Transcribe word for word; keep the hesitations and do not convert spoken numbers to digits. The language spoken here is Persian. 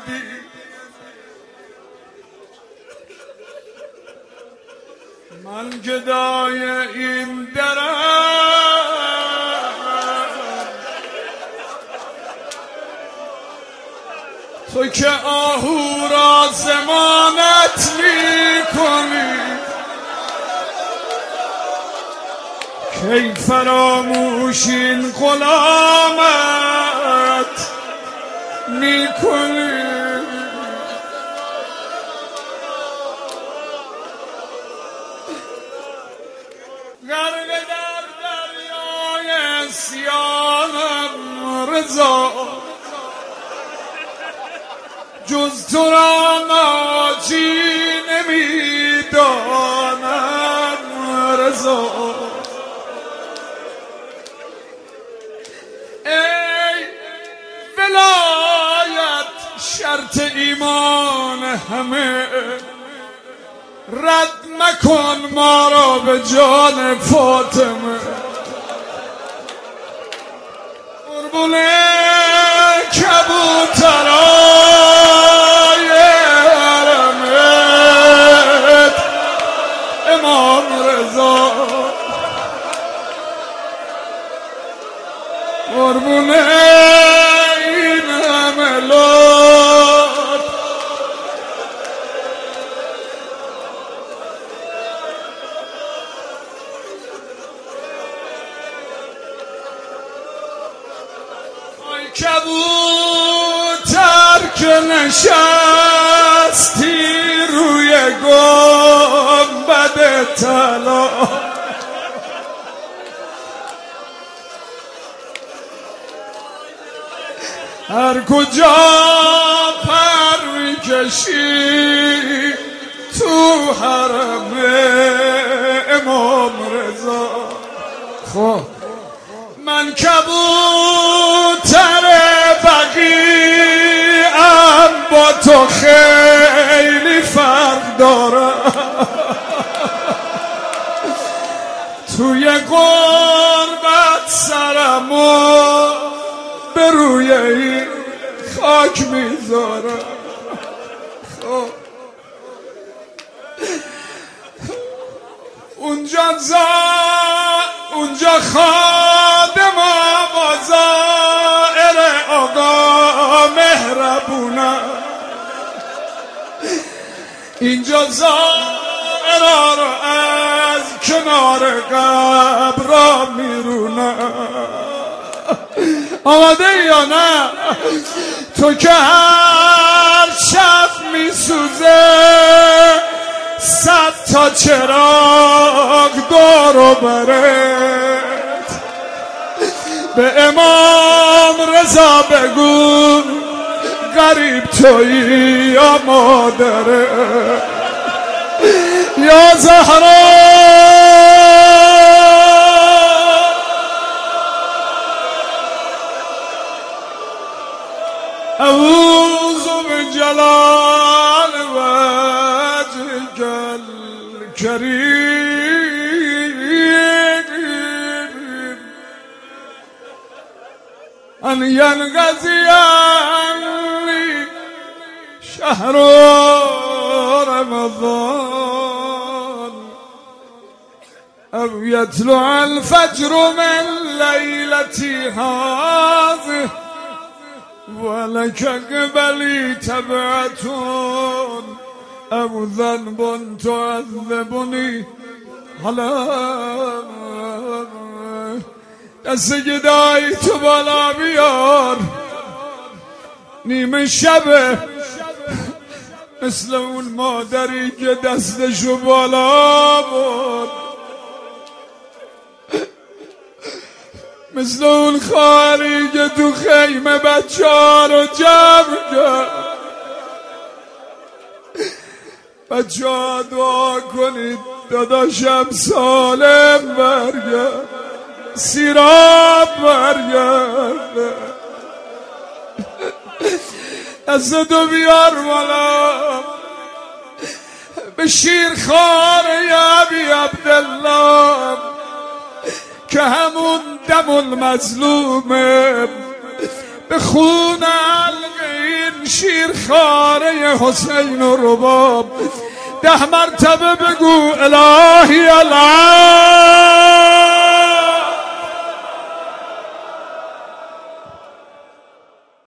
دیدی من گدای این درم تو که آهو را ضمانت میکنی کی فراموش این غلامت میکنی غرق در دریای سیاهم رضا جز تو را ناجی نمیدانم رضا ای ولایت شرط ایمان همه رد مکن ما را به جان فاطمه قربون کبوترای حرمت امام رضا قربون این حملات ای کبوتر که نشستی روی گنبد طلا هر کجا پر میکشی تو حرم امام رضا خب من کبوتر بقیعم با تو خیلی فرق دارم توی قربت سرمو به روی این خاک میذارم خب اونجا زا اونجا خادم با زائر آقا مهربونم اینجا زائر رو از کنار قبر میرونم آماده یا نه تو که هر شب میسوزه صد تا چراغ دور و برت به امام رضا بگو غریب تویی یا مادره یا زهرا اعوذ بجلال وجهك الكريم أن ينقضي عني شهر رمضان أو يطلع الفجر من ليلتي هذه ولك قبلي تبعة أو ذنب تعذبني على دست گدایی تو بالا بیار نیمه شبه مثل اون مادری که دستشو بالا بود مثل اون خواهری که تو خیمه بچه ها رو جمع کرد بچه ها دعا کنید داداشم سالم برگرد سیراب برگرد دستتو بیار بالا به شیرخوار ابی عبدالله که همون دم المظلومه به خون حلق این شیر زیر خاره حسین و رباب ده مرتبه بگو الهی الان.